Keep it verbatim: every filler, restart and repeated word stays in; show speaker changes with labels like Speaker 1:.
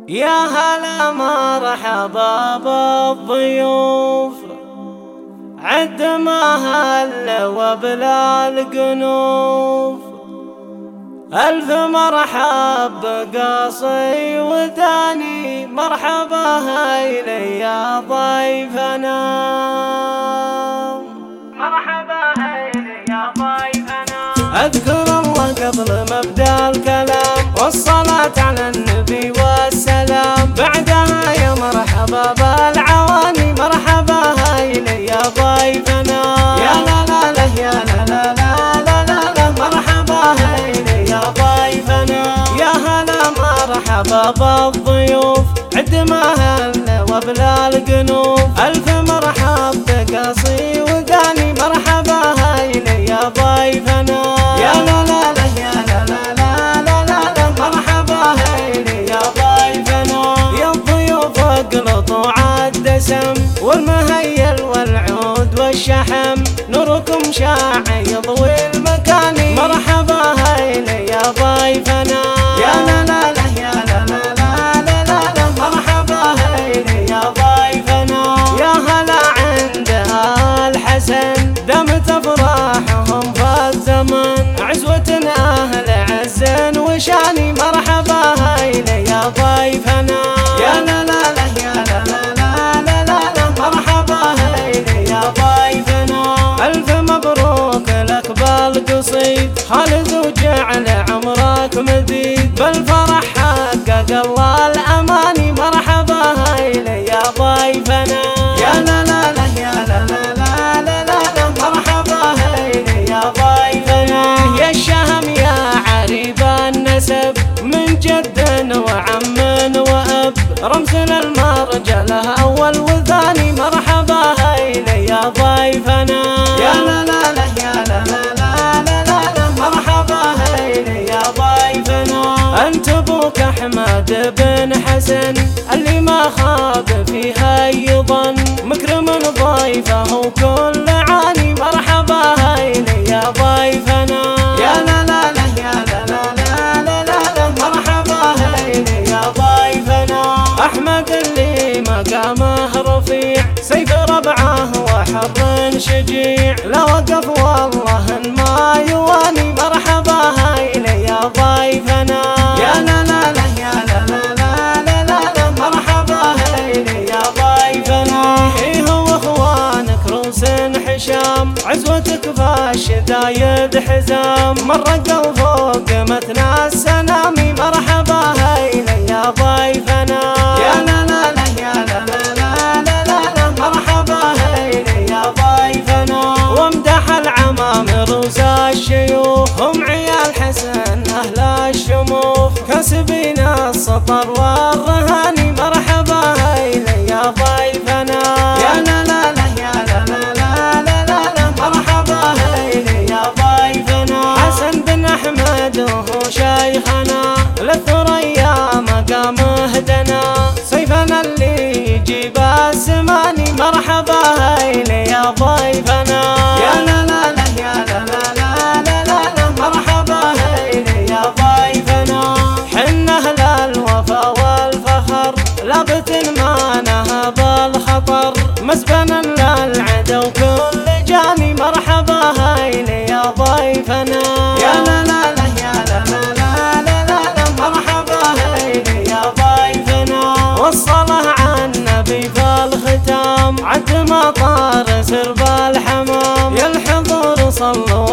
Speaker 1: يا هلا مرحبا بالضيوف، عد ما هل وبلا القنوف. ألف مرحب قاصي وداني، مرحبا هيلي يا ضيفنا، مرحبا هيلي يا ضيفنا. أذكر الله قبل مبدأ الكلام، والصلاة على النبي والسلام. بعدها يا مرحبا بالعواني، مرحبا هيلي يا ضيفنا. يا لا لا لا يا لا لا لا لا لا لا، مرحبا هيلي يا ضيفنا. يا هلا مرحبا بالضيوف، عد ما هل وبلا القنوف. ألف مرحب بقاصي وداني، مرحبا هيلي يا ضيفنا. يا لا لا لا يا لا لا لا لا لا لا، مرحبا هيلي يا ضيفنا. يا الضيوف اقلطوا عالدسم، والمهيل والعود والشحم، نوركم شاع يضوي المكان، مرحبا هيلي يا ضيفنا. يا لا لا لا يا لا لا لا لا لا لا، مرحبا هيلي يا ضيفنا. يا هلا عند الحسن، دامت افراحهم في الزمن، عزوة اهل عز وشاني، مرحبا هيلي يا ضيفنا. يا لا لا لا يا لا لا لا لا لا لا، مرحبا هيلي يا ضيفنا. ألف مبروك لك بالقصيد، خالد وجعل عمرك مديد، بالفرح حقق الله الأماني، مرحبا هيلي يا ضيفنا. يا لا لا لا يا لا لا لا لا لا لا، مرحبا هيلي يا ضيفنا. يا الشهم يا عريب النسب، من جد وعم وأب، رمزنا المرجله أول وثاني، مرحبا هيلي يا ضيفنا. يا لا لا لا يا لا لا لا لا لا لا، مرحبا هيلي يا ضيفنا. أنت أبوك أحمد بن حسن، اللي ما خاب فيها يظن، مكرم ضيفه وكل عاني، مرحبا هيلي يا ضيفنا. يا لا لا لا يا لا لا لا لا لا لا، مرحبا هيلي يا ضيفنا. أحمد اللي مقامه رفيع، سيف ربعه وحر شجيع، لا وقف والله ما يواني، مرحبا هيلي يا ضيفنا. يا لا لا لا يا لا لا لا لا لا لا، مرحبا هيلي يا ضيفنا. إيه واخوانك روس حشام، عزوتك في الشدايد حزام، مرقوا فوق متنا السنامي، مرحبا هيلي يا ضيفنا. يا لا لا لا يا لا لا لا لا لا لا، مرحبا هيلي يا ضيفنا. وامدح العمامر وزا الشيوخ، هم عيال حسن اهل الشموخ، كاسبين السطر والرهاني، مرحبا هيلي يا ضيفنا. يا لا لا لا يا لا لا لا لا لا لا، مرحبا هيلي يا ضيفنا. حسن بن احمد وهو شيخنا، للثريا مقامه دنا، سيفنا اللي يجيب السماني، مرحبا هيلي يا ضيفنا. يا لا لا لا يا لا لا لا لا لا لا، مرحبا هيلي يا ضيفنا. حنا اهل الوفا والفخر، لابت ما نهب الخطر، مسبنا للعدو كل جاني، مرحبا هيلي يا ضيفنا. يا لا لا لا يا لا لا لا لا لا لا، مرحبا هيلي يا ضيفنا. والصلاة على النبي في الختام، عد ما طار سرب الحمام، يا الحضور صلوا